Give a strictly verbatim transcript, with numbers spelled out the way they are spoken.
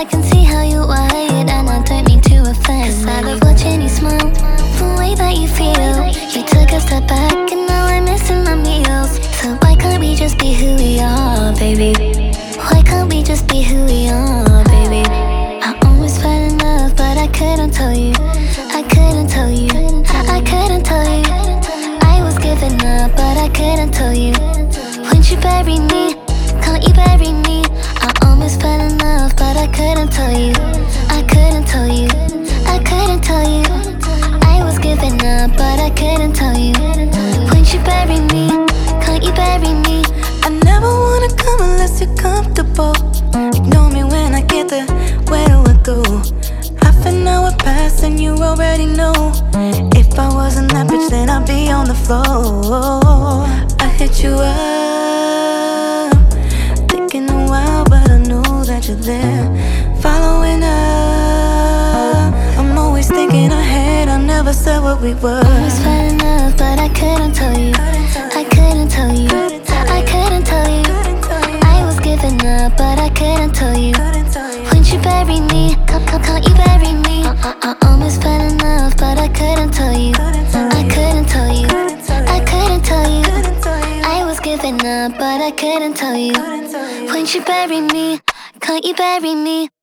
I can see how you are hurt, and I don't mean to offend. Cause I love watching you smile, the way that you feel. You took a step back and now I'm missing my meals. So why can't we just be who we are, baby? Why can't we just be who we are, baby? I almost fell in love, but I couldn't tell you. I couldn't tell you. I couldn't tell you. I was giving up, but I couldn't tell you. Won't you bury me? Can't you bury me? I almost fell in love, but I couldn't tell you. I couldn't tell you. I couldn't tell you. I was giving up, but I couldn't tell you. Won't you bury me? Can't you bury me? I never wanna come unless you're comfortable. Ignore me when I get there, where do I go? Half an hour past and you already know. If I wasn't that bitch, then I'd be on the floor. I hit you up, taking a while, but I know that you're there. Following up, I'm always thinking ahead, I never said what we were. Almost fell in love, but I couldn't tell you. I couldn't tell you. I couldn't tell you. I was giving up, but I couldn't tell you. Won't you bury me? Can't, can't you bury me? I, I almost fell in love, but I couldn't tell you. I couldn't tell you. I couldn't tell you. I was giving up, but I couldn't tell you. Won't you bury me? Can't you bury me?